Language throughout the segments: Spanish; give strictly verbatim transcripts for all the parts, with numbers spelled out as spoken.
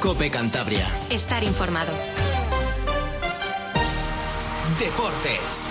COPE Cantabria. Estar informado. Deportes.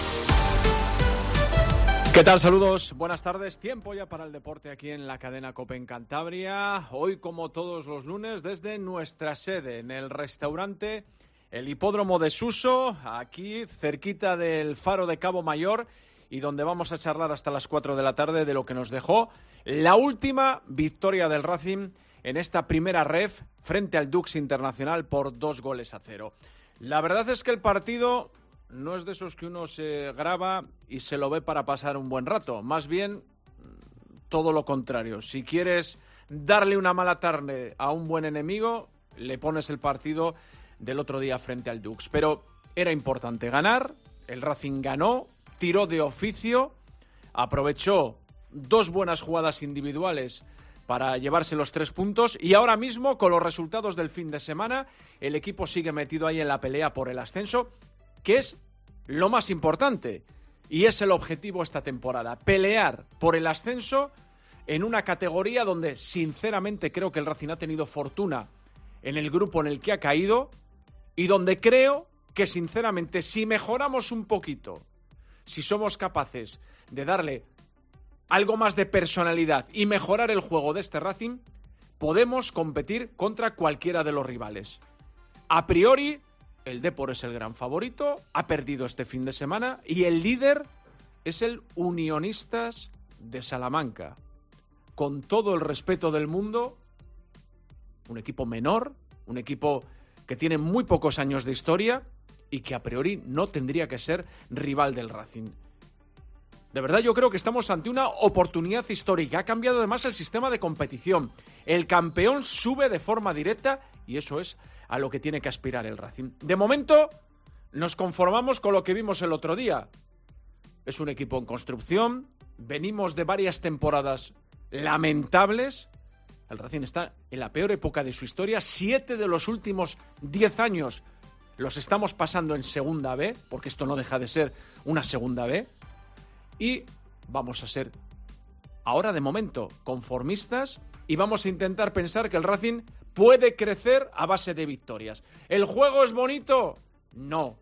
¿Qué tal? Saludos, buenas tardes. Tiempo ya para el deporte aquí en la cadena COPE en Cantabria. Hoy, como todos los lunes, desde nuestra sede en el restaurante El Hipódromo de Suso, aquí cerquita del Faro de Cabo Mayor, y donde vamos a charlar hasta las cuatro de la tarde de lo que nos dejó la última victoria del Racing en esta primera ref frente al Dux Internacional por dos goles a cero. La verdad es que el partido no es de esos que uno se graba y se lo ve para pasar un buen rato. Más bien, todo lo contrario. Si quieres darle una mala tarde a un buen enemigo, le pones el partido del otro día frente al Dux. Pero era importante ganar, el Racing ganó, tiró de oficio, aprovechó dos buenas jugadas individuales para llevarse los tres puntos, y ahora mismo, con los resultados del fin de semana, el equipo sigue metido ahí en la pelea por el ascenso, que es lo más importante, y es el objetivo esta temporada, pelear por el ascenso en una categoría donde, sinceramente, creo que el Racing ha tenido fortuna en el grupo en el que ha caído, y donde creo que, sinceramente, si mejoramos un poquito, si somos capaces de darle algo más de personalidad y mejorar el juego de este Racing, podemos competir contra cualquiera de los rivales. A priori, el Depor es el gran favorito, ha perdido este fin de semana, y el líder es el Unionistas de Salamanca. Con todo el respeto del mundo, un equipo menor, un equipo que tiene muy pocos años de historia y que a priori no tendría que ser rival del Racing. De verdad, yo creo que estamos ante una oportunidad histórica. Ha cambiado además el sistema de competición. El campeón sube de forma directa y eso es a lo que tiene que aspirar el Racing. De momento, nos conformamos con lo que vimos el otro día. Es un equipo en construcción. Venimos de varias temporadas lamentables. El Racing está en la peor época de su historia. Siete de los últimos diez años los estamos pasando en segunda B, porque esto no deja de ser una segunda B. Y vamos a ser, ahora de momento, conformistas, y vamos a intentar pensar que el Racing puede crecer a base de victorias. ¿El juego es bonito? No.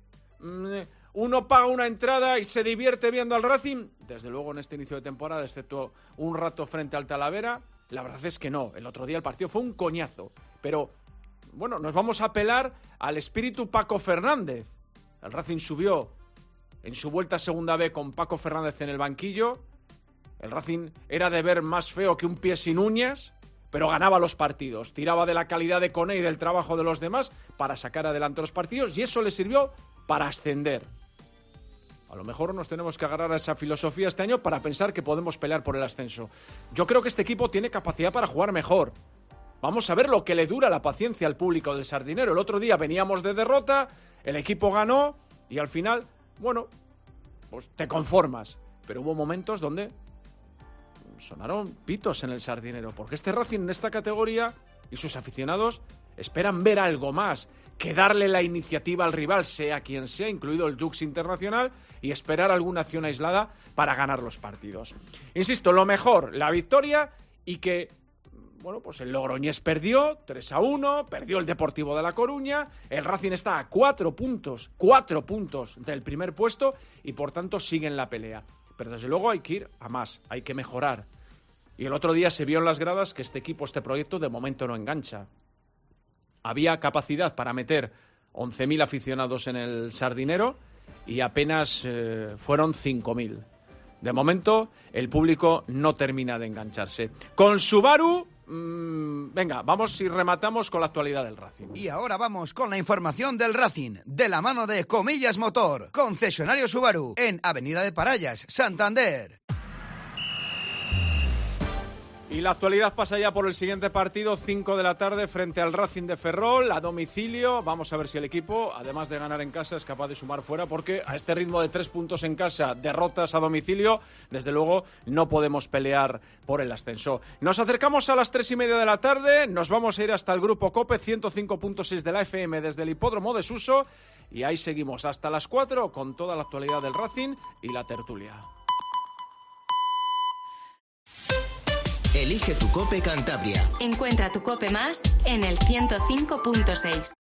¿Uno paga una entrada y se divierte viendo al Racing? Desde luego, en este inicio de temporada, excepto un rato frente al Talavera, la verdad es que no. El otro día el partido fue un coñazo. Pero, bueno, nos vamos a apelar al espíritu Paco Fernández. El Racing subió en su vuelta a segunda B con Paco Fernández en el banquillo. El Racing era de ver más feo que un pie sin uñas, pero ganaba los partidos. Tiraba de la calidad de Koné y del trabajo de los demás para sacar adelante los partidos, y eso le sirvió para ascender. A lo mejor nos tenemos que agarrar a esa filosofía este año para pensar que podemos pelear por el ascenso. Yo creo que este equipo tiene capacidad para jugar mejor. Vamos a ver lo que le dura la paciencia al público del Sardinero. El otro día veníamos de derrota, el equipo ganó y al final, bueno, pues te conformas. Pero hubo momentos donde sonaron pitos en el Sardinero, porque este Racing en esta categoría y sus aficionados esperan ver algo más que darle la iniciativa al rival, sea quien sea, incluido el Dux Internacional, y esperar alguna acción aislada para ganar los partidos. Insisto, lo mejor, la victoria, y que, bueno, pues el Logroñés perdió tres a uno, perdió el Deportivo de La Coruña, el Racing está a cuatro puntos, cuatro puntos del primer puesto, y por tanto sigue en la pelea. Pero desde luego hay que ir a más, hay que mejorar. Y el otro día se vio en las gradas que este equipo, este proyecto, de momento no engancha. Había capacidad para meter once mil aficionados en el Sardinero y apenas eh, fueron cinco mil. De momento, el público no termina de engancharse. Con Subaru, mmm, venga, vamos y rematamos con la actualidad del Racing. Y ahora vamos con la información del Racing, de la mano de Comillas Motor, concesionario Subaru, en Avenida de Parallas, Santander. Y la actualidad pasa ya por el siguiente partido, cinco de la tarde, frente al Racing de Ferrol, a domicilio. Vamos a ver si el equipo, además de ganar en casa, es capaz de sumar fuera, porque a este ritmo de tres puntos en casa, derrotas a domicilio, desde luego no podemos pelear por el ascenso. Nos acercamos a las tres y media de la tarde, nos vamos a ir hasta el Grupo COPE, ciento cinco punto seis de la F M desde el Hipódromo de Suso, y ahí seguimos hasta las cuatro con toda la actualidad del Racing y la tertulia. Elige tu Cope Cantabria. Encuentra tu Cope más en el ciento cinco punto seis.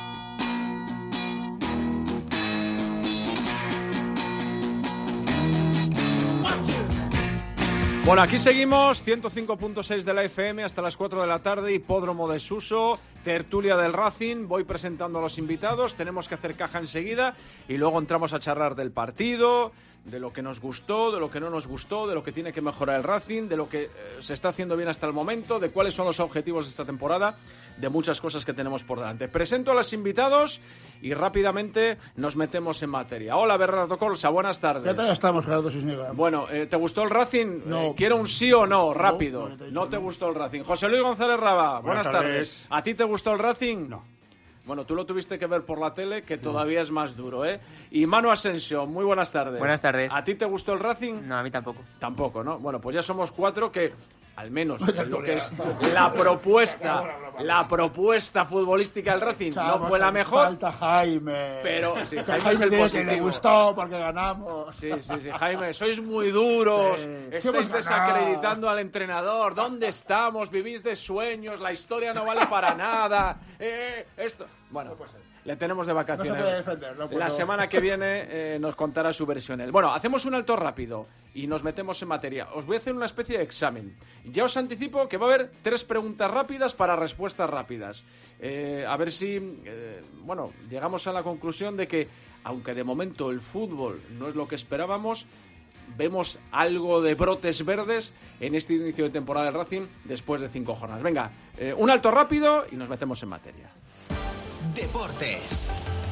Bueno, aquí seguimos, ciento cinco punto seis de la F M hasta las cuatro de la tarde, Hipódromo de Suso, tertulia del Racing, voy presentando a los invitados, tenemos que hacer caja enseguida y luego entramos a charlar del partido, de lo que nos gustó, de lo que no nos gustó, de lo que tiene que mejorar el Racing, de lo que eh, se está haciendo bien hasta el momento, de cuáles son los objetivos de esta temporada, de muchas cosas que tenemos por delante. Presento a los invitados y rápidamente nos metemos en materia. Hola, Bernardo Colsa, buenas tardes. ¿Qué tal estamos, Gerardo Cisniega? Bueno, eh, ¿te gustó el Racing? No. Eh, quiero un sí o no, rápido. No, no te gustó el Racing. José Luis González Raba, buenas, Buenas tardes. tardes. ¿A ti te gustó el Racing? No. Bueno, tú lo tuviste que ver por la tele, que todavía es más duro, ¿eh? Y Manu Asensio, muy buenas tardes. Buenas tardes. ¿A ti te gustó el Racing? No, a mí tampoco. Tampoco, ¿no? Bueno, pues ya somos cuatro que, al menos en lo que es la propuesta, la propuesta futbolística del Racing no fue la mejor. Falta Jaime. Pero sí, Que Jaime Jaime es el dice que le positivo. gustó porque ganamos. Sí, sí, sí, Jaime, sois muy duros, Sí, sí estáis hemos ganado. desacreditando al entrenador, ¿dónde estamos? Vivís de sueños, la historia no vale para nada, eh, esto... Bueno, le tenemos de vacaciones. No se puede defender, no puedo. La semana que viene eh, nos contará su versión él. Bueno, hacemos un alto rápido y nos metemos en materia. Os voy a hacer una especie de examen. Ya os anticipo que va a haber tres preguntas rápidas para respuestas rápidas. Eh, a ver si, eh, bueno, llegamos a la conclusión de que, aunque de momento el fútbol no es lo que esperábamos, vemos algo de brotes verdes en este inicio de temporada del Racing después de cinco jornadas. Venga, eh, un alto rápido y nos metemos en materia. Deportes.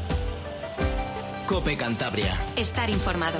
Cope Cantabria. Estar informado.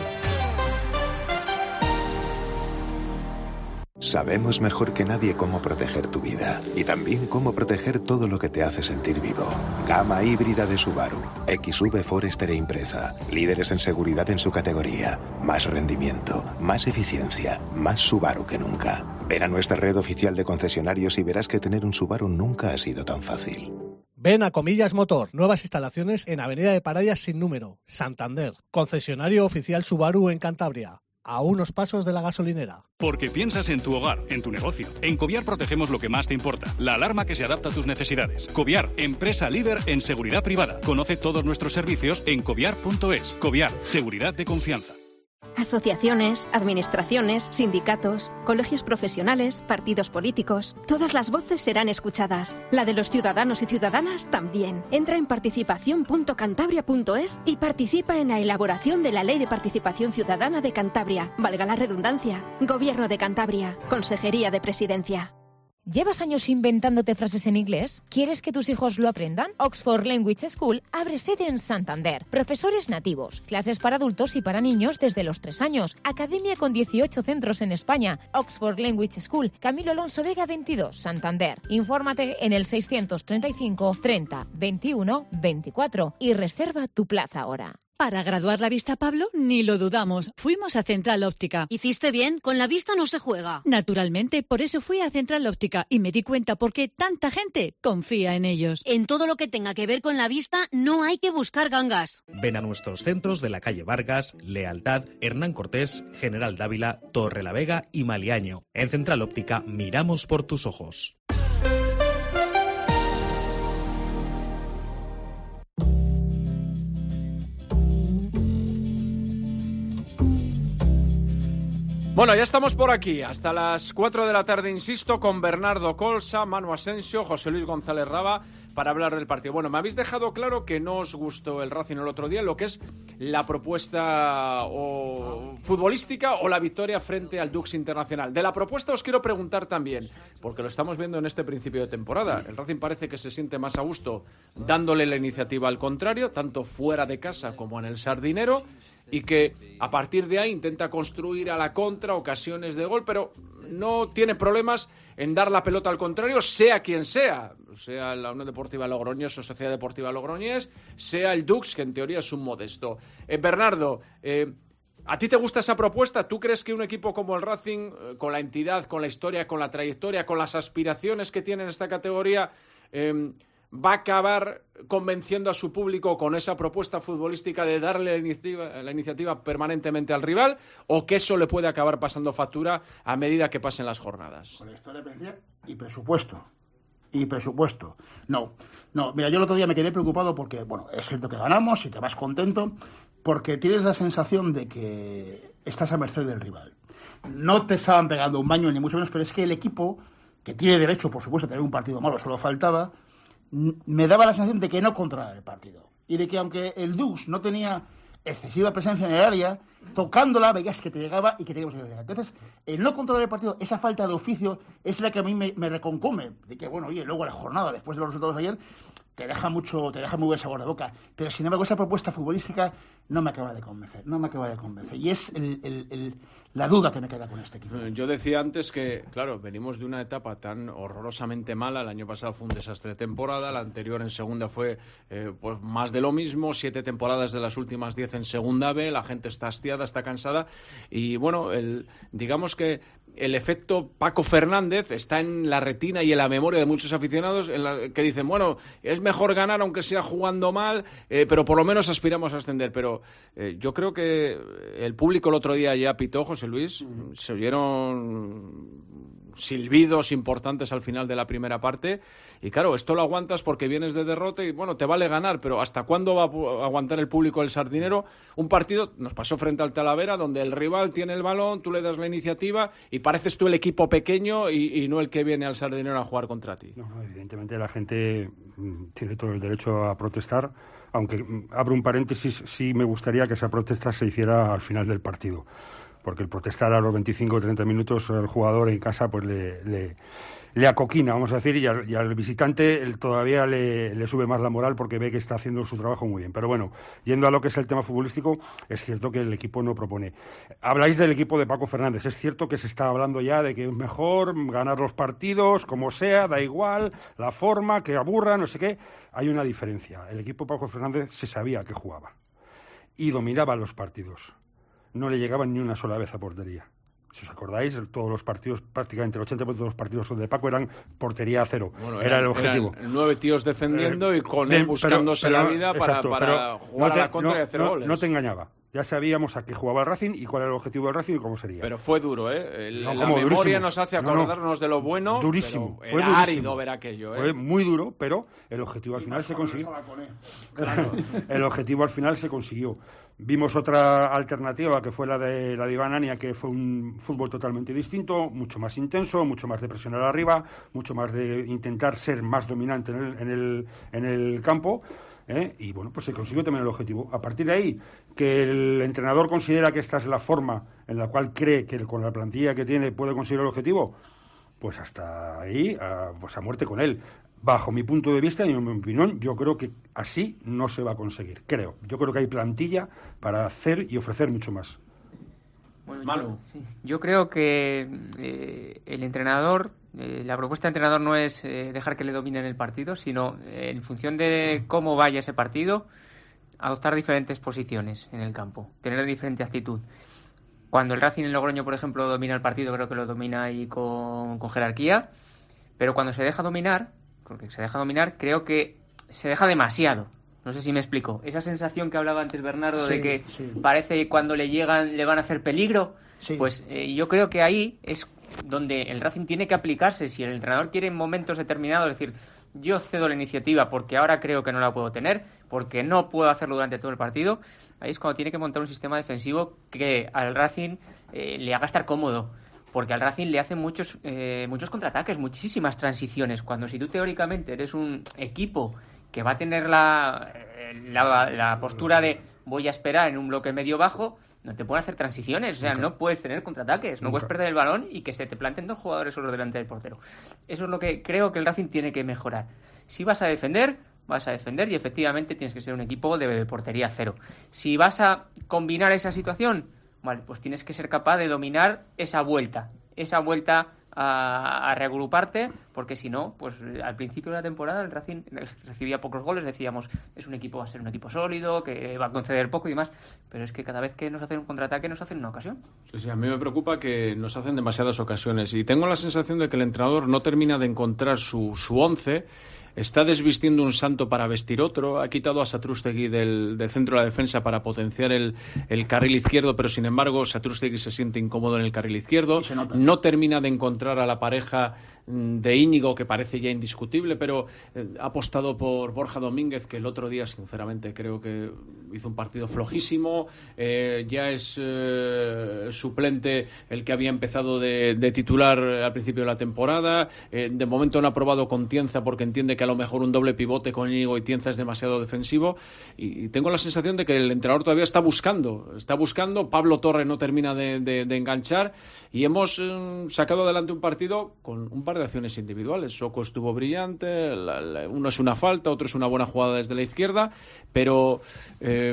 Sabemos mejor que nadie cómo proteger tu vida y también cómo proteger todo lo que te hace sentir vivo. Gama híbrida de Subaru, X V, Forester e Impreza. Líderes en seguridad en su categoría. Más rendimiento, más eficiencia, más Subaru que nunca. Ven a nuestra red oficial de concesionarios y verás que tener un Subaru nunca ha sido tan fácil. Ven a Comillas Motor, nuevas instalaciones en Avenida de Parayas sin número, Santander. Concesionario oficial Subaru en Cantabria, a unos pasos de la gasolinera. Porque piensas en tu hogar, en tu negocio. En Coviar protegemos lo que más te importa, la alarma que se adapta a tus necesidades. Coviar, empresa líder en seguridad privada. Conoce todos nuestros servicios en coviar punto es. Coviar, seguridad de confianza. Asociaciones, administraciones, sindicatos, colegios profesionales, partidos políticos. Todas las voces serán escuchadas. La de los ciudadanos y ciudadanas también. Entra en participación punto cantabria punto es y participa en la elaboración de la Ley de Participación Ciudadana de Cantabria. Valga la redundancia. Gobierno de Cantabria. Consejería de Presidencia. ¿Llevas años inventándote frases en inglés? ¿Quieres que tus hijos lo aprendan? Oxford Language School abre sede en Santander. Profesores nativos, clases para adultos y para niños desde los tres años. Academia con dieciocho centros en España. Oxford Language School, Camilo Alonso Vega veintidós, Santander. Infórmate en el seiscientos treinta y cinco treinta veintiuno veinticuatro y reserva tu plaza ahora. Para graduar la vista, Pablo, ni lo dudamos. Fuimos a Central Óptica. ¿Hiciste bien? Con la vista no se juega. Naturalmente, por eso fui a Central Óptica y me di cuenta por qué tanta gente confía en ellos. En todo lo que tenga que ver con la vista no hay que buscar gangas. Ven a nuestros centros de la calle Vargas, Lealtad, Hernán Cortés, General Dávila, Torrelavega y Maliaño. En Central Óptica miramos por tus ojos. Bueno, ya estamos por aquí, hasta las cuatro de la tarde, insisto, con Bernardo Colsa, Manu Asensio, José Luis González Raba, para hablar del partido. Bueno, me habéis dejado claro que no os gustó el Racing el otro día, lo que es la propuesta o futbolística o la victoria frente al Dux Internacional. De la propuesta os quiero preguntar también, porque lo estamos viendo en este principio de temporada. El Racing parece que se siente más a gusto dándole la iniciativa al contrario, tanto fuera de casa como en el Sardinero, y que a partir de ahí intenta construir a la contra ocasiones de gol, pero no tiene problemas en dar la pelota al contrario, sea quien sea, sea la Unión Deportiva Logroñés o Sociedad Deportiva Logroñés, sea el Dux, que en teoría es un modesto. Eh, Bernardo, eh, ¿a ti te gusta esa propuesta? ¿Tú crees que un equipo como el Racing, eh, con la entidad, con la historia, con la trayectoria, con las aspiraciones que tiene en esta categoría, eh, va a acabar convenciendo a su público con esa propuesta futbolística de darle la iniciativa, la iniciativa permanentemente al rival, o que eso le puede acabar pasando factura a medida que pasen las jornadas? Con esto dependencia y presupuesto. Y presupuesto. No, no. Mira, yo el otro día me quedé preocupado porque, bueno, es cierto que ganamos y te vas contento, porque tienes la sensación de que estás a merced del rival. No te estaban pegando un baño, ni mucho menos, pero es que el equipo, que tiene derecho, por supuesto, a tener un partido malo, solo faltaba, me daba la sensación de que no controlaba el partido. Y de que aunque el Dux no tenía excesiva presencia en el área, tocándola veías que te llegaba y que te llegaba. Entonces, el no controlar el partido, esa falta de oficio, es la que a mí me, me reconcome. De que, bueno, oye, luego la jornada, después de los resultados de ayer, te deja mucho, te deja muy buen sabor de boca. Pero, sin embargo, esa propuesta futbolística no me acaba de convencer, no me acaba de convencer. Y es el, el, el, la duda que me queda con este equipo. Yo decía antes que, claro, venimos de una etapa tan horrorosamente mala. El año pasado fue un desastre de temporada, la anterior en segunda fue eh, pues más de lo mismo, siete temporadas de las últimas diez en segunda B, la gente está hastiada, está cansada, y bueno, el, digamos que el efecto Paco Fernández está en la retina y en la memoria de muchos aficionados, en la, que dicen, bueno, es mejor ganar aunque sea jugando mal, eh, pero por lo menos aspiramos a ascender. Pero eh, yo creo que el público el otro día ya pitó, José Luis, mm. se oyeron silbidos importantes al final de la primera parte, y claro, esto lo aguantas porque vienes de derrota y bueno, te vale ganar, pero ¿hasta cuándo va a aguantar el público el Sardinero un partido? Nos pasó frente al Talavera, donde el rival tiene el balón, tú le das la iniciativa y pareces tú el equipo pequeño y, y no el que viene al Sardinero a jugar contra ti. No, no, evidentemente la gente tiene todo el derecho a protestar, aunque, abro un paréntesis, sí me gustaría que esa protesta se hiciera al final del partido, porque el protestar a los veinticinco o treinta minutos al jugador en casa pues le, le, le acoquina, vamos a decir, y al, y al visitante él todavía le, le sube más la moral porque ve que está haciendo su trabajo muy bien. Pero bueno, yendo a lo que es el tema futbolístico, es cierto que el equipo no propone. Habláis del equipo de Paco Fernández, es cierto que se está hablando ya de que es mejor ganar los partidos, como sea, da igual, la forma, que aburra, no sé qué. Hay una diferencia, el equipo de Paco Fernández se sabía que jugaba y dominaba los partidos. No le llegaban ni una sola vez a portería. Si os acordáis, todos los partidos, prácticamente el ochenta por ciento de los partidos de Paco eran portería a cero. Bueno, era eran, el objetivo. Nueve tíos defendiendo eh, y con él buscándose pero, pero, la vida para, exacto, para jugar no te, a la contra no, y hacer no, goles. No te engañaba. Ya sabíamos a qué jugaba el Racing y cuál era el objetivo del Racing y cómo sería. Pero fue duro, ¿eh? El, no, la memoria durísimo. nos hace acordarnos no, no. de lo bueno. Durísimo. Pero fue era durísimo. árido ver aquello, ¿eh? Fue muy duro, pero el objetivo al final se consiguió. El objetivo al final se consiguió. Vimos otra alternativa que fue la de la de Iván Ania, que fue un fútbol totalmente distinto, mucho más intenso, mucho más de presionar arriba, mucho más de intentar ser más dominante en el, en el, en el campo. ¿Eh? Y bueno, pues se consiguió también el objetivo. A partir de ahí, que el entrenador considera que esta es la forma en la cual cree que con la plantilla que tiene puede conseguir el objetivo, pues hasta ahí, a, pues a muerte con él. Bajo mi punto de vista y en mi opinión, yo creo que así no se va a conseguir. Creo. Yo creo que hay plantilla para hacer y ofrecer mucho más. Bueno, Manu. Yo, sí. yo creo que eh, el entrenador, eh, la propuesta de entrenador no es eh, dejar que le dominen el partido, sino eh, en función de cómo vaya ese partido, adoptar diferentes posiciones en el campo, tener diferente actitud. Cuando el Racing en Logroño, por ejemplo, domina el partido, creo que lo domina ahí con, con jerarquía, pero cuando se deja dominar, porque se deja dominar, creo que se deja demasiado. No sé si me explico. Esa sensación que hablaba antes Bernardo sí, de que sí. parece que cuando le llegan le van a hacer peligro, sí. pues eh, yo creo que ahí es donde el Racing tiene que aplicarse. Si el entrenador quiere en momentos determinados decir, yo cedo la iniciativa porque ahora creo que no la puedo tener, porque no puedo hacerlo durante todo el partido, ahí es cuando tiene que montar un sistema defensivo que al Racing eh, le haga estar cómodo. Porque al Racing le hacen muchos eh, muchos contraataques, muchísimas transiciones. Cuando si tú teóricamente eres un equipo que va a tener la, la, la postura de voy a esperar en un bloque medio bajo, no te pueden hacer transiciones. O sea, Nunca. no puedes tener contraataques, no Nunca. puedes perder el balón y que se te planten dos jugadores solos delante del portero. Eso es lo que creo que el Racing tiene que mejorar. Si vas a defender, vas a defender y efectivamente tienes que ser un equipo de portería cero. Si vas a combinar esa situación, vale, pues tienes que ser capaz de dominar esa vuelta, esa vuelta a, a reagruparte, porque si no, pues al principio de la temporada el Racing recibía pocos goles, decíamos, es un equipo, va a ser un equipo sólido, que va a conceder poco y demás, pero es que cada vez que nos hacen un contraataque nos hacen una ocasión. Sí, sí, a mí me preocupa que nos hacen demasiadas ocasiones y tengo la sensación de que el entrenador no termina de encontrar su, su once. está desvistiendo un santo para vestir otro, ha quitado a Satrústegui del, del centro de la defensa para potenciar el, el carril izquierdo, pero sin embargo Satrústegui se siente incómodo en el carril izquierdo, no termina de encontrar a la pareja de Íñigo, que parece ya indiscutible, pero eh, ha apostado por Borja Domínguez, que el otro día, sinceramente, creo que hizo un partido flojísimo. Eh, ya es eh, suplente el que había empezado de, de titular al principio de la temporada. Eh, de momento no ha probado con Tienza porque entiende que a lo mejor un doble pivote con Íñigo y Tienza es demasiado defensivo. Y, y tengo la sensación de que el entrenador todavía está buscando. Está buscando. Pablo Torre no termina de, de, de enganchar. Y hemos eh, sacado adelante un partido con un par de acciones individuales. Soko estuvo brillante, la, la, uno es una falta, otro es una buena jugada desde la izquierda, pero eh,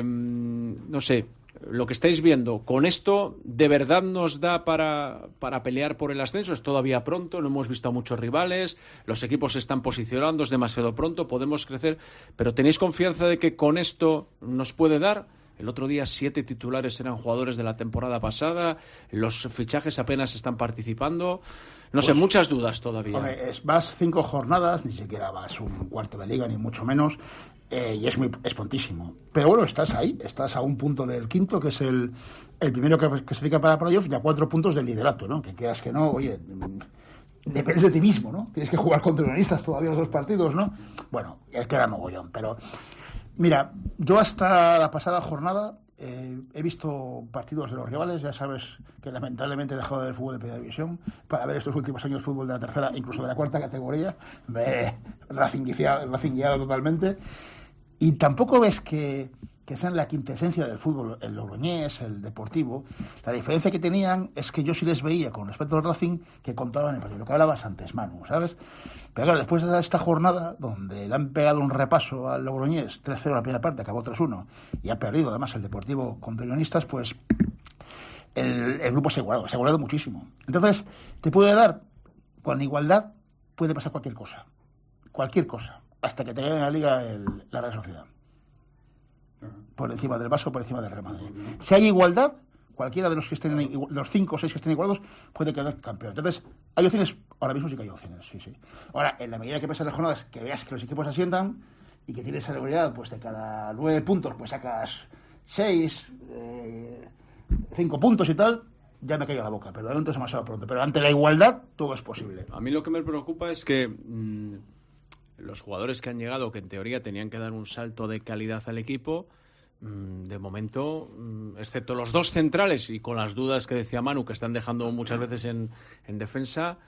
no sé, lo que estáis viendo, ¿con esto de verdad nos da para, para pelear por el ascenso? Es todavía pronto, no hemos visto a muchos rivales, los equipos se están posicionando, es demasiado pronto, podemos crecer, pero ¿tenéis confianza de que con esto nos puede dar? El otro día siete titulares eran jugadores de la temporada pasada, los fichajes apenas están participando. No sé, pues, muchas dudas todavía. Hombre, es, vas cinco jornadas, ni siquiera vas un cuarto de liga, ni mucho menos, eh, y es muy es prontísimo. Pero bueno, estás ahí, estás a un punto del quinto, que es el, el primero que clasifica para playoff, y a cuatro puntos del liderato, ¿no? Que quieras que no, oye, dependes de ti mismo, ¿no? Tienes que jugar contra unionistas todavía los dos partidos, ¿no? Bueno, es que era mogollón, pero... Mira, yo hasta la pasada jornada eh, he visto partidos de los rivales, ya sabes que lamentablemente he dejado de ver fútbol de primera división para ver estos últimos años fútbol de la tercera, incluso de la cuarta categoría, me he racingueado totalmente, y tampoco ves que, que sean la quintesencia del fútbol, el logroñés, el deportivo. La diferencia que tenían es que yo sí les veía con respecto al Racing que contaban el partido, lo que hablabas antes, Manu, ¿sabes? Pero claro, después de esta jornada, donde le han pegado un repaso al Logroñés, tres cero en la primera parte, acabó tres uno, y ha perdido además el Deportivo contra Unionistas, pues el, el grupo se ha igualado, se ha igualado muchísimo. Entonces, te puede dar, con igualdad, puede pasar cualquier cosa, cualquier cosa, hasta que te gane en la Liga el, la Real Sociedad. Por encima del Barça o por encima del Real Madrid. Si hay igualdad, cualquiera de los que estén los cinco o seis que estén igualados puede quedar campeón. Entonces, hay opciones, ahora mismo sí que hay opciones, sí, sí. Ahora, en la medida que pasan las jornadas, que veas que los equipos se asientan y que tienes seguridad, pues de cada nueve puntos, pues sacas seis, eh, cinco puntos y tal, ya me cayó la boca, pero de momento es demasiado pronto. Pero ante la igualdad, todo es posible. A mí lo que me preocupa es que mmm, los jugadores que han llegado, que en teoría tenían que dar un salto de calidad al equipo, de momento, excepto los dos centrales y con las dudas que decía Manu, que están dejando muchas veces en, en defensa,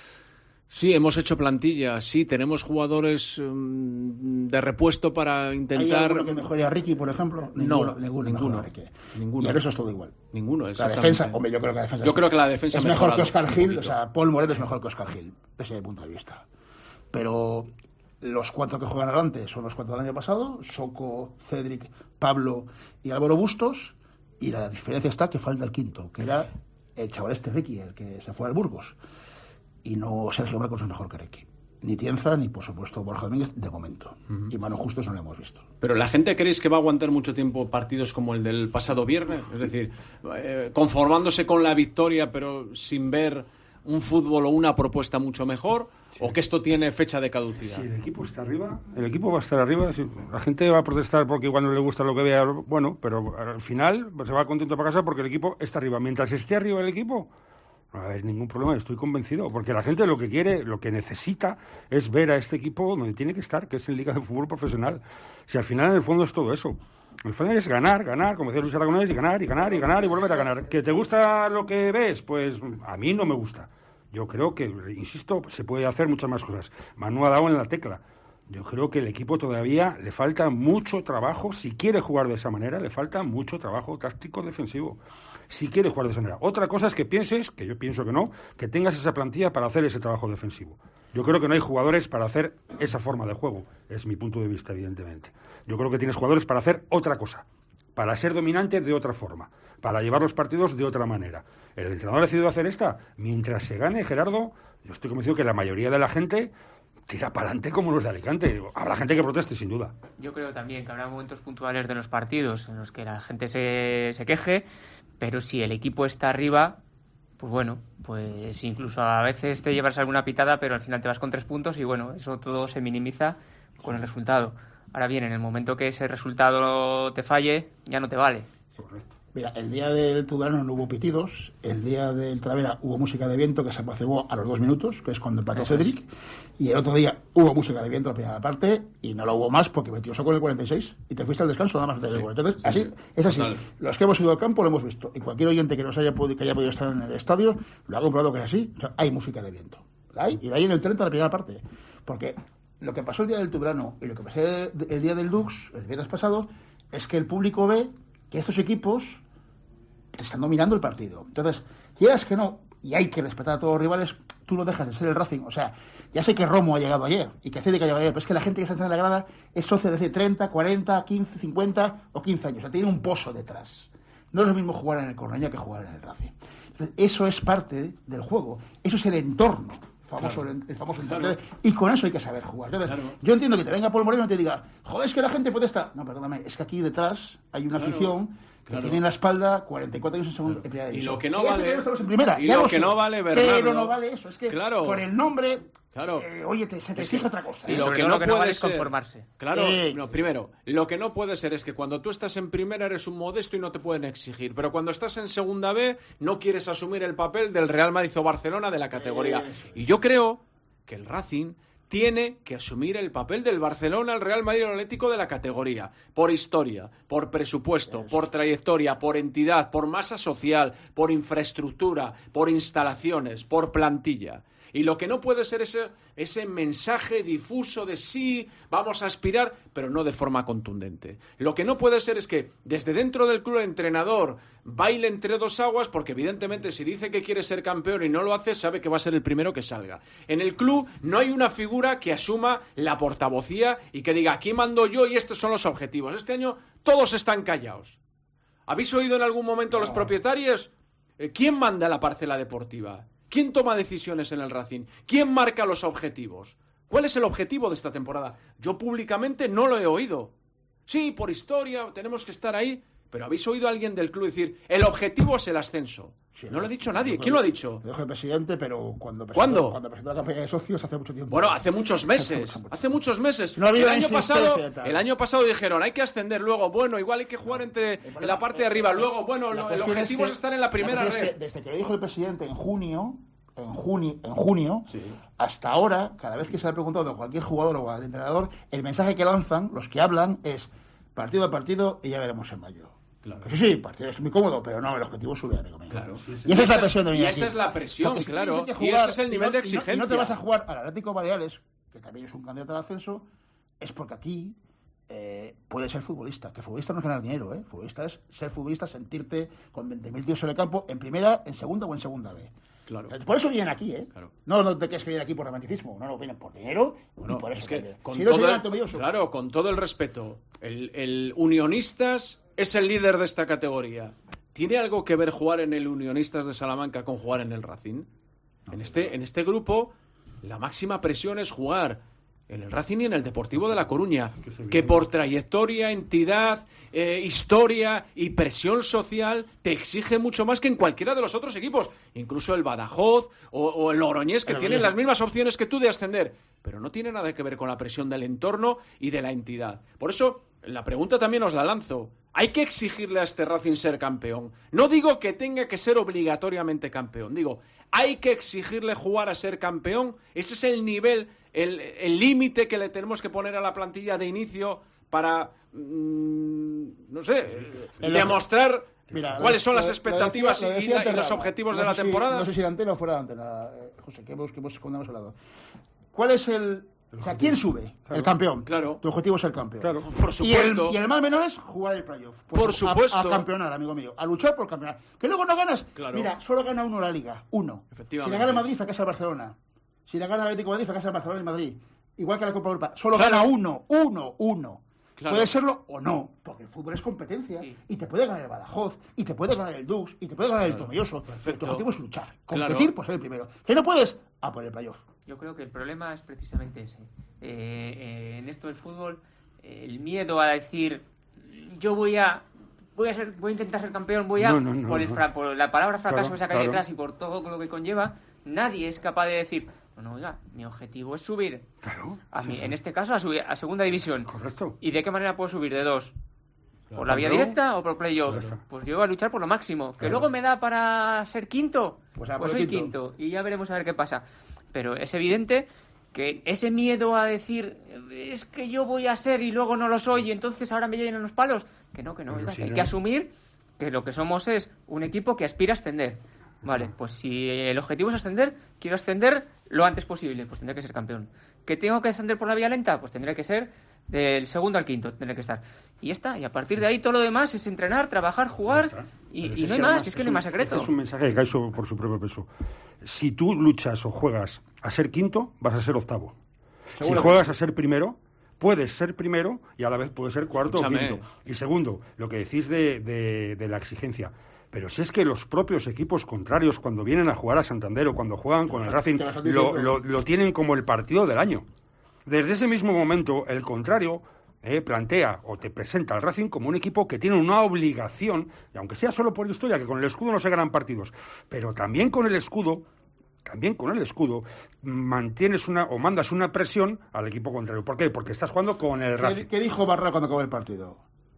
sí, hemos hecho plantilla, sí, tenemos jugadores um, de repuesto para intentar... ¿Hay alguno que mejore a Ricky, por ejemplo? Ninguno, no, ninguno. Ninguno, ninguno. Y el resto es todo igual. Ninguno, la defensa, hombre, yo creo que la defensa... Yo creo que la defensa es mejor que Óscar Gil, o sea, Paul Moreno es mejor que Óscar Gil, desde mi punto de vista. Pero... los cuatro que juegan adelante son los cuatro del año pasado, Soko, Cédric, Pablo y Álvaro Bustos, y la diferencia está que falta el quinto, que era el chaval este Ricky, el que se fue al Burgos, y no Sergio Marcos es mejor que Ricky. Ni Tienza, ni por supuesto Borja Domínguez, de momento. Uh-huh. Y Manu Justos no lo hemos visto. Pero la gente, ¿creéis que va a aguantar mucho tiempo partidos como el del pasado viernes? Es decir, eh, conformándose con la victoria, pero sin ver un fútbol o una propuesta mucho mejor, sí. ¿O que esto tiene fecha de caducidad? Si el equipo está arriba, el equipo va a estar arriba. La gente va a protestar porque igual no le gusta lo que vea, bueno, pero al final se va contento para casa porque el equipo está arriba. Mientras esté arriba el equipo, no va a haber ningún problema, estoy convencido, porque la gente lo que quiere, lo que necesita es ver a este equipo donde tiene que estar, que es en Liga de Fútbol Profesional. Si al final en el fondo es todo eso. El final es ganar, ganar, como decía Luis Aragonés, y ganar, y ganar, y ganar, y volver a ganar. ¿Que te gusta lo que ves? Pues a mí no me gusta. Yo creo que, insisto, se puede hacer muchas más cosas. Manu ha dado en la tecla. Yo creo que el equipo todavía le falta mucho trabajo. Si quiere jugar de esa manera, le falta mucho trabajo táctico defensivo. Si quiere jugar de esa manera. Otra cosa es que pienses, que yo pienso que no, que tengas esa plantilla para hacer ese trabajo defensivo. Yo creo que no hay jugadores para hacer esa forma de juego. Es mi punto de vista, evidentemente. Yo creo que tienes jugadores para hacer otra cosa. Para ser dominante de otra forma, para llevar los partidos de otra manera. El entrenador ha decidido hacer esta. Mientras se gane, Gerardo, yo estoy convencido que la mayoría de la gente tira para adelante como los de Alicante. Habrá gente que proteste, sin duda. Yo creo también que habrá momentos puntuales de los partidos en los que la gente se, se queje, pero si el equipo está arriba, pues bueno, pues incluso a veces te llevas alguna pitada, pero al final te vas con tres puntos y bueno, eso todo se minimiza con el resultado. Ahora bien, en el momento que ese resultado te falle, ya no te vale. Mira, el día del Tudelano no hubo pitidos, el día del Travera hubo música de viento que se apaciguó a los dos minutos, que es cuando empató Cedric, y el otro día hubo música de viento en la primera parte y no lo hubo más porque metió Soko en el cuarenta y seis y te fuiste al descanso nada más de sí, Entonces, sí, así, sí. es así. Total. Los que hemos ido al campo lo hemos visto y cualquier oyente que nos haya podido, que haya podido estar en el estadio lo ha comprobado que es así. O sea, hay música de viento. ¿La hay? Y la hay en el treinta de la primera parte. Porque lo que pasó el día del Tudelano y lo que pasó el día del Dux, el viernes pasado, es que el público ve que estos equipos están dominando el partido. Entonces, quieras que no, y hay que respetar a todos los rivales, tú no dejas de ser el Racing. O sea, ya sé que Romo ha llegado ayer y que Cédic ha llegado ayer, pero es que la gente que está en la grada es socia de hace treinta, cuarenta, quince, cincuenta o quince años. O sea, tiene un pozo detrás. No es lo mismo jugar en el Cornellá que jugar en el Racing. Entonces, eso es parte del juego. Eso es el entorno. Famoso, claro. el, el famoso entorno. Claro. Y con eso hay que saber jugar. Entonces, claro. Yo entiendo que te venga Paul Moreno y te diga, joder, es que la gente puede estar... No, perdóname, es que aquí detrás hay una claro. afición... que claro. tiene en la espalda cuarenta y cuatro años en segunda claro. en y lo que no vale en primera, y lo que sé, no vale Bernardo, pero no vale eso, es que claro. por el nombre claro. eh, oye te, se te exige otra cosa y lo que no, lo que no puede vale ser, es conformarse claro eh. no, primero lo que no puede ser es que cuando tú estás en primera eres un modesto y no te pueden exigir, pero cuando estás en segunda B no quieres asumir el papel del Real Madrid o Barcelona de la categoría eh. y yo creo que el Racing tiene que asumir el papel del Barcelona, el Real Madrid y el Atlético de la categoría, por historia, por presupuesto, por trayectoria, por entidad, por masa social, por infraestructura, por instalaciones, por plantilla. Y lo que no puede ser ese, ese mensaje difuso de sí, vamos a aspirar, pero no de forma contundente. Lo que no puede ser es que desde dentro del club el entrenador baile entre dos aguas, porque evidentemente si dice que quiere ser campeón y no lo hace, sabe que va a ser el primero que salga. En el club no hay una figura que asuma la portavocía y que diga, aquí mando yo y estos son los objetivos. Este año todos están callados. ¿Habéis oído en algún momento a los propietarios? ¿Quién manda la parcela deportiva? ¿Quién toma decisiones en el Racing? ¿Quién marca los objetivos? ¿Cuál es el objetivo de esta temporada? Yo públicamente no lo he oído. Sí, por historia, tenemos que estar ahí. Pero ¿habéis oído a alguien del club decir el objetivo es el ascenso? Sí, no lo ha dicho nadie. ¿Quién lo ha dicho? Lo dijo el presidente, pero cuando presentó, ¿Cuándo? Cuando presentó la campaña de socios hace mucho tiempo. Bueno, hace muchos meses. Hace, hace muchos meses. No ha habido el año pasado, el año pasado dijeron hay que ascender. Luego, bueno, igual hay que jugar entre en la parte de arriba. Luego, bueno, lo, el objetivo es, que, es estar en la primera la red. Es que desde que lo dijo el presidente en junio, en junio, en junio sí. hasta ahora, cada vez que se le ha preguntado a cualquier jugador o al entrenador, el mensaje que lanzan, los que hablan, es partido a partido y ya veremos en mayo. Claro. Sí, sí, partido es muy cómodo, pero no, el objetivo es subir, amigo mío. Claro. Sí, sí. Y esa es la presión de venir Y aquí. esa es la presión, Porque claro. Jugar, y ese es el nivel no, de exigencia. Y no, y no te vas a jugar al Atlético Baleares, que también es un candidato al ascenso, es porque aquí eh, puedes ser futbolista. Que futbolista no es ganar dinero, ¿eh? Futbolista es ser futbolista, sentirte con veinte mil tíos en el campo, en primera, en segunda o en segunda B. Claro. Por eso vienen aquí, ¿eh? Claro. No, no te quieres que vienen aquí por romanticismo. No, no, vienen por dinero bueno, y por eso. Es que con si todo no el, tobilloso. Claro, con todo el respeto, el, el Unionistas es el líder de esta categoría. ¿Tiene algo que ver jugar en el Unionistas de Salamanca con jugar en el Racing? No, en, este, en este grupo, la máxima presión es jugar en el Racing y en el Deportivo de La Coruña, que por trayectoria, entidad, eh, historia y presión social te exige mucho más que en cualquiera de los otros equipos, incluso el Badajoz o, o el Logroñés, que tienen las mismas opciones que tú de ascender, pero no tiene nada que ver con la presión del entorno y de la entidad. Por eso, la pregunta también os la lanzo. Hay que exigirle a este Racing ser campeón. No digo que tenga que ser obligatoriamente campeón. Digo, hay que exigirle jugar a ser campeón. Ese es el nivel, el límite que le tenemos que poner a la plantilla de inicio para, mmm, no sé, sí. demostrar Mira, cuáles son lo, las expectativas lo decía, lo decía y, y los objetivos no de la si, temporada. No sé si era antena o fuera de antena, eh, José, que hemos, que hemos, cuando hemos hablado. ¿Cuál es el... O sea, ¿quién sube? Claro, el campeón. Claro. Tu objetivo es el campeón. Claro, por supuesto. Y el, y el más menor es jugar el playoff. Pues por supuesto. A, a campeonar, amigo mío. A luchar por campeonar. Que luego no ganas. Claro. Mira, solo gana uno la Liga. Uno. Efectivamente. Si la gana Madrid, fracasa el Barcelona. Si la gana el Atlético de Madrid, fracasa el Barcelona y Madrid. Igual que la Copa Europa. Solo claro. gana uno. Uno. Uno. Claro. Puede serlo o no, porque el fútbol es competencia sí. y te puede ganar el Badajoz, y te puede ganar el Dux, y te puede ganar claro. el Tomelloso. Tu objetivo es luchar, competir claro. por ser el primero. ¿Que no puedes? A por el playoff. Yo creo que el problema es precisamente ese. Eh, eh, en esto del fútbol, eh, el miedo a decir yo voy a voy a ser, voy a intentar ser campeón, voy a... No, no, no, por, el no. fra, por la palabra fracaso Claro, que saca ahí claro. detrás y por todo lo que conlleva, nadie es capaz de decir, bueno, oiga, mi objetivo es subir, claro, a sí, mí, sí. en este caso, a, subir, a segunda división. Correcto. ¿Y de qué manera puedo subir? De dos. Claro. ¿Por la vía Claro. directa o por playoff? Claro. Pues yo voy a luchar por lo máximo. ¿Que Claro. luego me da para ser quinto? Pues, Pues, a por soy quinto. quinto. Y ya veremos a ver qué pasa. Pero es evidente que ese miedo a decir es que yo voy a ser y luego no lo soy y entonces ahora me llenan los palos, que no, que no, Pero oiga, si que hay no. que asumir que lo que somos es un equipo que aspira a ascender. Vale, pues si el objetivo es ascender, quiero ascender lo antes posible, pues tendré que ser campeón. ¿Que tengo que ascender por la vía lenta? Pues tendré que ser del segundo al quinto, tendré que estar. Y ya está, y a partir de ahí todo lo demás es entrenar, trabajar, jugar y, Pero y si no hay que más, además es que no hay un- más secreto. Es un mensaje que cae so- por su propio peso. Si tú luchas o juegas a ser quinto, vas a ser octavo. Si Seguro. juegas a ser primero, puedes ser primero y a la vez puedes ser cuarto Escúchame. o quinto. Y segundo, lo que decís de, de- de la exigencia. Pero si es que los propios equipos contrarios, cuando vienen a jugar a Santander o cuando juegan con el Racing, te vas a lo, diciendo. lo- lo tienen como el partido del año. Desde ese mismo momento, el contrario eh, plantea o te presenta al Racing como un equipo que tiene una obligación, y aunque sea solo por historia, que con el escudo no se ganan partidos, pero también con el escudo, también con el escudo, mantienes una o mandas una presión al equipo contrario. ¿Por qué? Porque estás jugando con el Racing. ¿Qué, qué dijo Barra cuando acabó el partido?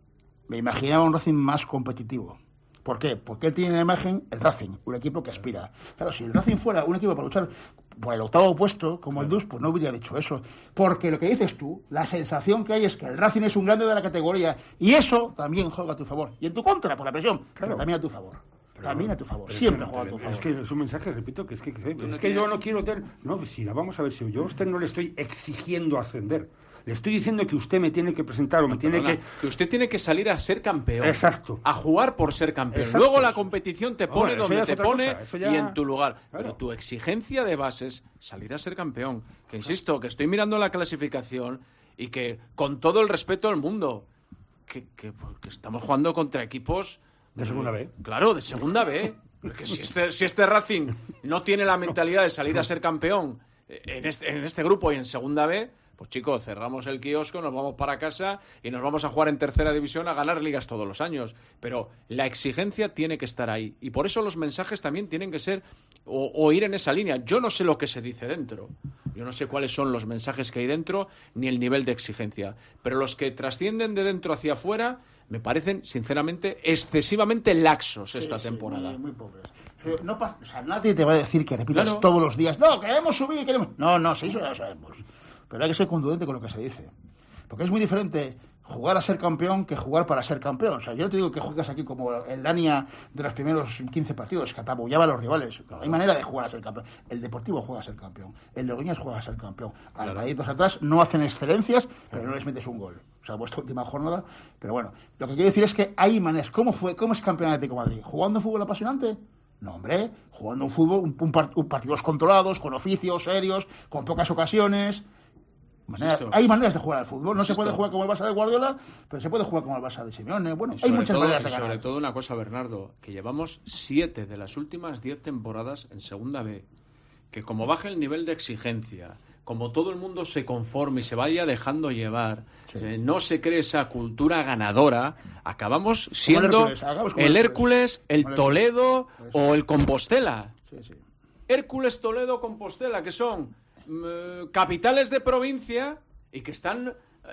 Me imaginaba un Racing más competitivo. ¿Por qué? Porque él tiene en la imagen el Racing, un equipo que aspira. Claro, si el Racing fuera un equipo para luchar por el octavo puesto, como el D U S, pues no hubiera dicho eso. Porque lo que dices tú, la sensación que hay es que el Racing es un grande de la categoría. Y eso también juega a tu favor. Y en tu contra, por la presión, pero también a tu favor. Pero- también a tu favor. pero Siempre es que- juega a tu pero favor. Es que es un mensaje, repito, que es que, que- es no que tienes- yo no quiero tener... No, si la vamos a ver, si yo a usted no le estoy exigiendo ascender. Le estoy diciendo que usted me tiene que presentar o me tiene Perdona, que... que usted tiene que salir a ser campeón. Exacto. A jugar por ser campeón. Exacto. Luego la competición te pone Ahora, eso donde ya es te otra pone cosa, eso ya- y en tu lugar. Claro. Pero tu exigencia de base es salir a ser campeón. Que insisto, que estoy mirando la clasificación y que con todo el respeto al mundo, que, que, que estamos jugando contra equipos... De segunda B. Claro, de segunda B. Porque si este, si este Racing no tiene la mentalidad de salir a ser campeón en este, en este grupo y en segunda B, pues chicos, cerramos el kiosco, nos vamos para casa y nos vamos a jugar en tercera división a ganar ligas todos los años. Pero la exigencia tiene que estar ahí. Y por eso los mensajes también tienen que ser o, o ir en esa línea. Yo no sé lo que se dice dentro. Yo no sé cuáles son los mensajes que hay dentro ni el nivel de exigencia. Pero los que trascienden de dentro hacia afuera me parecen, sinceramente, excesivamente laxos esta Sí, sí, temporada. muy, muy pobres. Eh, No pasa, o sea, nadie te va a decir que repitas Claro. todos los días, no, queremos subir, queremos... No, no, sí, eso ya lo sabemos. Pero hay que ser contundente con lo que se dice. Porque es muy diferente jugar a ser campeón que jugar para ser campeón. O sea, yo no te digo que juegas aquí como el Dania de los primeros quince partidos, que apabullaba a los rivales. No hay manera de jugar a ser campeón. El Deportivo juega a ser campeón. El Logroñés juega a ser campeón. Alvaraditos atrás no hacen excelencias, pero no les metes un gol. O sea, vuestra última jornada. Pero bueno, lo que quiero decir es que hay maneras. ¿Cómo fue? ¿Cómo es campeón de Atlético de Madrid? ¿Jugando fútbol apasionante? No, hombre. Jugando un fútbol, un, un part- un partidos controlados, con oficios serios, con pocas ocasiones. Manera- Insisto. hay maneras de jugar al fútbol. No se Insisto. puede jugar como el Barça de Guardiola, pero se puede jugar como el Barça de Simeone. Bueno, Y hay sobre muchas todo- maneras de y ganar. sobre todo una cosa, Bernardo, que llevamos siete de las últimas diez temporadas en Segunda B. Que como baja el nivel de exigencia, como todo el mundo se conforme y se vaya dejando llevar, eh, no se cree esa cultura ganadora, acabamos siendo Hércules, hagamos como el Hércules. Hércules, el Como el Toledo Hércules. o el Compostela. Sí, sí. Hércules, Toledo, Compostela, que son mm, capitales de provincia y que están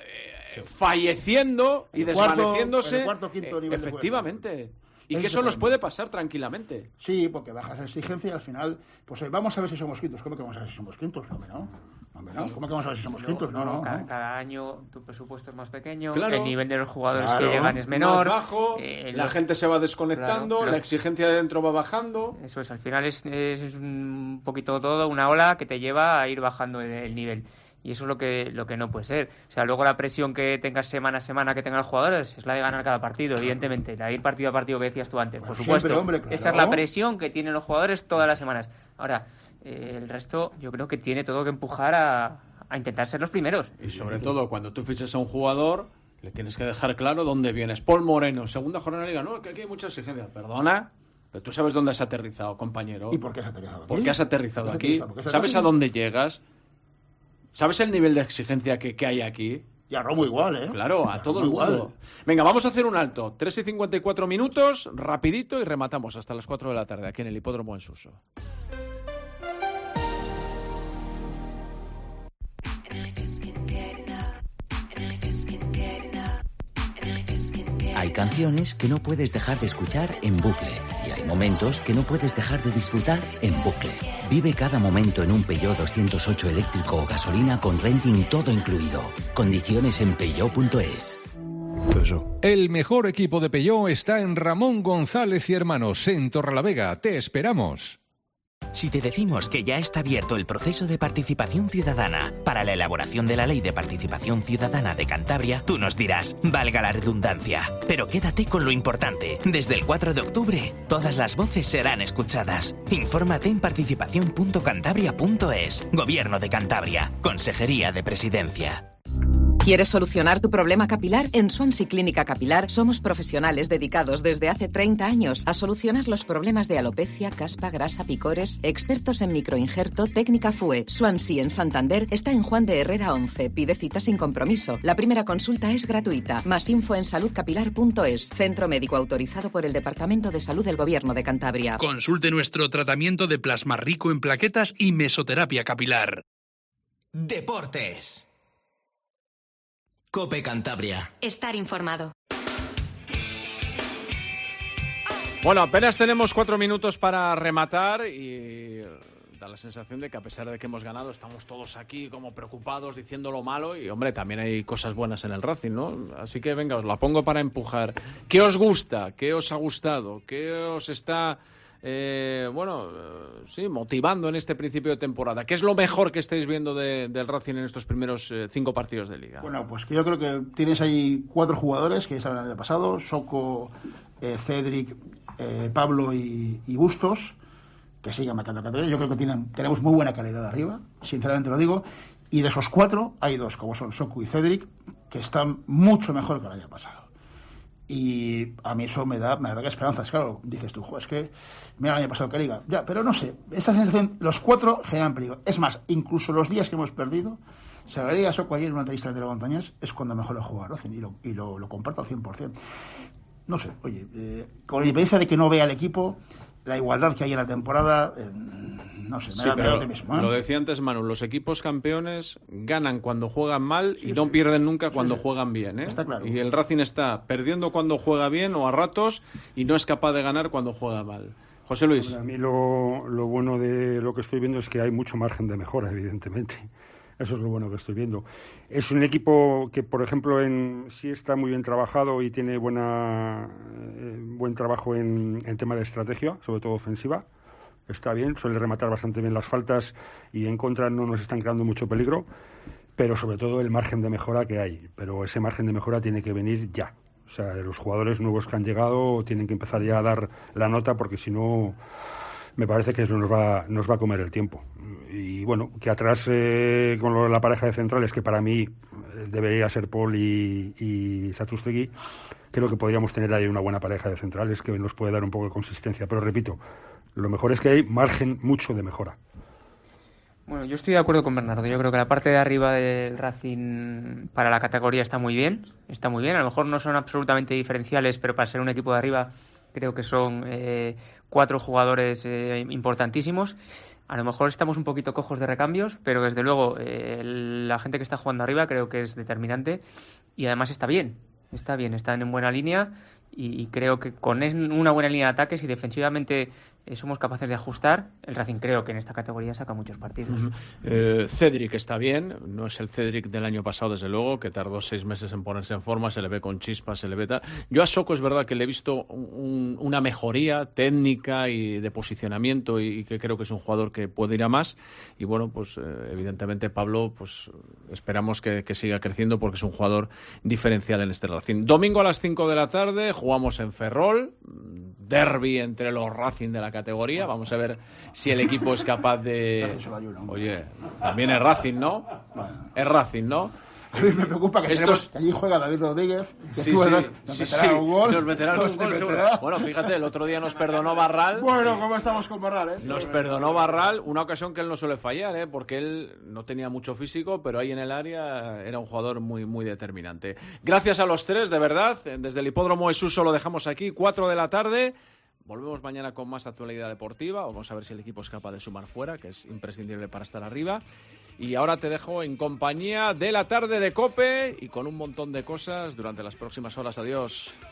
eh, falleciendo y El cuarto- desvaneciéndose. el cuarto, quinto eh, nivel de efectivamente. Y Ese que es eso el nos problema. puede pasar tranquilamente. Sí, porque bajas la exigencia y al final, pues eh, vamos a ver si somos quintos. ¿Cómo que vamos a ver si somos quintos? No, hombre, no. Hombre, no. ¿Cómo que vamos a ver si somos quintos? No, no, Cada, no. cada año tu presupuesto es más pequeño, Claro. el nivel de los jugadores Claro. que llegan es menor. Más bajo, eh, la los- gente se va desconectando, Claro, la los- exigencia de dentro va bajando. Eso es, al final es, es, es un poquito todo, una ola que te lleva a ir bajando el, el nivel. Y eso es lo que, lo que no puede ser. O sea, luego la presión que tengas semana a semana que tengan los jugadores es la de ganar cada partido, evidentemente. La de ir partido a partido que decías tú antes, por Bueno, supuesto. siempre, hombre, claro. Esa es la presión que tienen los jugadores todas las semanas. Ahora, eh, el resto yo creo que tiene todo que empujar a, a intentar ser los primeros. Y sobre todo, cuando tú fiches a un jugador, le tienes que dejar claro dónde vienes. Paul Moreno, segunda jornada de liga. No, que aquí hay mucha exigencia. Perdona, pero tú sabes dónde has aterrizado, compañero. ¿Y por qué has aterrizado aquí? ¿Por qué has aterrizado ¿Por qué has aquí? aterrizado? ¿Por qué has ¿Sabes a aterrizado? dónde llegas? ¿Sabes el nivel de exigencia que, que hay aquí? Y a Romo igual, ¿eh? Claro, a todo el igual. mundo. Venga, vamos a hacer un alto. tres y cincuenta y cuatro minutos, rapidito, y rematamos hasta las cuatro de la tarde aquí en el Hipódromo en Suso. Hay canciones que no puedes dejar de escuchar en bucle y hay momentos que no puedes dejar de disfrutar en bucle. Vive cada momento en un Peugeot doscientos ocho eléctrico o gasolina con renting todo incluido. Condiciones en peugeot punto es. El mejor equipo de Peugeot está en Ramón González y Hermanos, en Torrelavega. Te esperamos. Si te decimos que ya está abierto el proceso de participación ciudadana para la elaboración de la Ley de Participación Ciudadana de Cantabria, tú nos dirás, valga la redundancia. Pero quédate con lo importante. Desde el cuatro de octubre, todas las voces serán escuchadas. Infórmate en participación punto cantabria punto es. Gobierno de Cantabria. Consejería de Presidencia. ¿Quieres solucionar tu problema capilar? En Swansea Clínica Capilar somos profesionales dedicados desde hace treinta años a solucionar los problemas de alopecia, caspa, grasa, picores, expertos en microinjerto, técnica F U E. Swansea en Santander está en Juan de Herrera once. Pide cita sin compromiso. La primera consulta es gratuita. Más info en salud capilar punto es. Centro médico autorizado por el Departamento de Salud del Gobierno de Cantabria. Consulte nuestro tratamiento de plasma rico en plaquetas y mesoterapia capilar. Deportes. COPE Cantabria. Estar informado. Bueno, apenas tenemos cuatro minutos para rematar y da la sensación de que a pesar de que hemos ganado estamos todos aquí como preocupados diciendo lo malo y, hombre, también hay cosas buenas en el Racing, ¿no? Así que, venga, os la pongo para empujar. ¿Qué os gusta? ¿Qué os ha gustado? ¿Qué os está... Eh, bueno, eh, sí, motivando en este principio de temporada? ¿Qué es lo mejor que estáis viendo de, del Racing en estos primeros eh, cinco partidos de Liga? Bueno, pues que yo creo que tienes ahí cuatro jugadores que ya estaban el año pasado, Soko, eh, Cedric, eh, Pablo y, y Bustos, que siguen marcando categoría. Yo creo que tienen, tenemos muy buena calidad arriba, sinceramente lo digo, y de esos cuatro hay dos, como son Soko y Cedric, que están mucho mejor que el año pasado. Y a mí eso me da, me da esperanzas, claro. Dices tú, es que mira el año pasado que Liga. Ya, pero no sé, esa sensación, los cuatro generan peligro. Es más, incluso los días que hemos perdido, se la Liga Soco ayer en una entrevista de la Montañés, es cuando mejor he jugado a Racing y lo, y lo, lo comparto al cien por ciento. No sé, oye, eh, con la diferencia de que no vea el equipo, la igualdad que hay en la temporada, eh, no sé, me sí, da, me da pero optimismo, ¿eh? Lo decía antes Manu, los equipos campeones ganan cuando juegan mal y sí, no sí. pierden nunca cuando sí, sí. juegan bien, ¿eh? Está claro. Y el Racing está perdiendo cuando juega bien o a ratos y no es capaz de ganar cuando juega mal. José Luis. A mí lo, lo bueno de lo que estoy viendo es que hay mucho margen de mejora, evidentemente. Eso es lo bueno que estoy viendo. Es un equipo que, por ejemplo, en sí está muy bien trabajado y tiene buena eh, buen trabajo en, en tema de estrategia, sobre todo ofensiva. Está bien, suele rematar bastante bien las faltas y en contra no nos están creando mucho peligro, pero sobre todo el margen de mejora que hay. Pero ese margen de mejora tiene que venir ya. O sea, los jugadores nuevos que han llegado tienen que empezar ya a dar la nota porque si no... me parece que eso nos va, nos va a comer el tiempo. Y bueno, que atrás eh, con lo, la pareja de centrales, que para mí debería ser Paul y, y Satustegui, creo que podríamos tener ahí una buena pareja de centrales que nos puede dar un poco de consistencia. Pero repito, lo mejor es que hay margen mucho de mejora. Bueno, yo estoy de acuerdo con Bernardo. Yo creo que la parte de arriba del Racing para la categoría está muy bien. Está muy bien. A lo mejor no son absolutamente diferenciales, pero para ser un equipo de arriba... creo que son eh, cuatro jugadores eh, importantísimos. A lo mejor estamos un poquito cojos de recambios, pero desde luego eh, la gente que está jugando arriba creo que es determinante y además está bien. Está bien, están en buena línea y, y creo que con una buena línea de ataques y defensivamente eh, somos capaces de ajustar. El Racing creo que en esta categoría saca muchos partidos. Uh-huh. eh, Cedric está bien, no es el Cedric del año pasado desde luego, que tardó seis meses en ponerse en forma, se le ve con chispas, se le ve tal. Yo a Soko es verdad que le he visto un, una mejoría técnica y de posicionamiento y, y que creo que es un jugador que puede ir a más y bueno, pues eh, evidentemente Pablo pues esperamos que, que siga creciendo porque es un jugador diferencial en este Racing. Domingo a las cinco de la tarde jugamos en Ferrol, derbi entre los Racing de la categoría, vamos a ver si el equipo es capaz de... Oye, también es Racing, ¿no? Es Racing, ¿no? A mí me preocupa que, Estos... tenemos, que allí juega David Rodríguez, que sí, tú sí, nos, nos sí, meterá sí. un gol. Nos meterá nos un gol, meterá. seguro. Bueno, fíjate, el otro día nos perdonó Barral. Bueno, ¿cómo estamos con Barral, eh? Nos perdonó Barral, una ocasión que él no suele fallar, ¿eh? Porque él no tenía mucho físico, pero ahí en el área era un jugador muy, muy determinante. Gracias a los tres, de verdad. Desde el Hipódromo Esuso lo dejamos aquí, cuatro de la tarde. Volvemos mañana con más actualidad deportiva. Vamos a ver si el equipo es capaz de sumar fuera, que es imprescindible para estar arriba. Y ahora te dejo en compañía de la tarde de COPE y con un montón de cosas durante las próximas horas. Adiós.